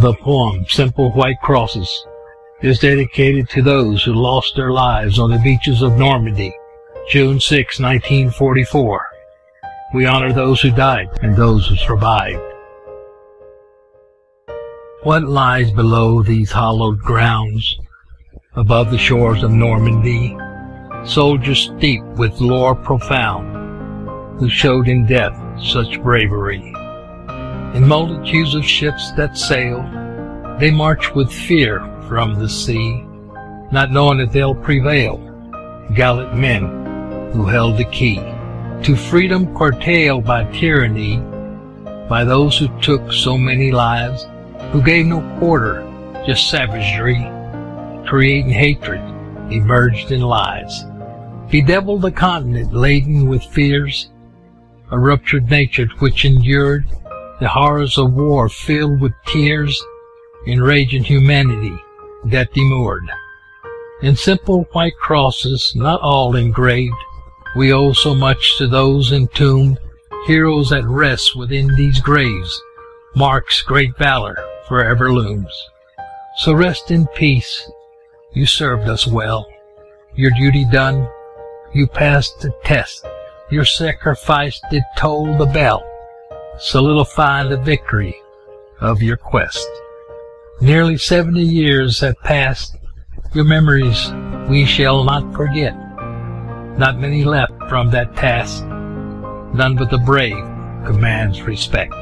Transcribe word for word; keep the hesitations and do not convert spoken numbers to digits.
The poem, Simple White Crosses, is dedicated to those who lost their lives on the beaches of Normandy, June sixth, nineteen forty-four. We honor those who died and those who survived. What lies below these hallowed grounds, above the shores of Normandy? Soldiers steeped with lore profound, who showed in death such bravery. In multitudes of ships that sailed, they march with fear from the sea, not knowing that they'll prevail. Gallant men who held the key to freedom curtailed by tyranny, by those who took so many lives, who gave no quarter, just savagery, creating hatred, emerged in lies. Bedeviled the continent laden with fears, a ruptured nature which endured the horrors of war filled with tears, enraging humanity that demurred. In simple white crosses, not all engraved, we owe so much to those entombed, heroes at rest within these graves. Mark's great valor forever looms. So rest in peace. You served us well. Your duty done, you passed the test. Your sacrifice did toll the bell, solidify the victory of your quest. Nearly seventy years have passed. Your memories we shall not forget. Not many left from that task. None but the brave commands respect.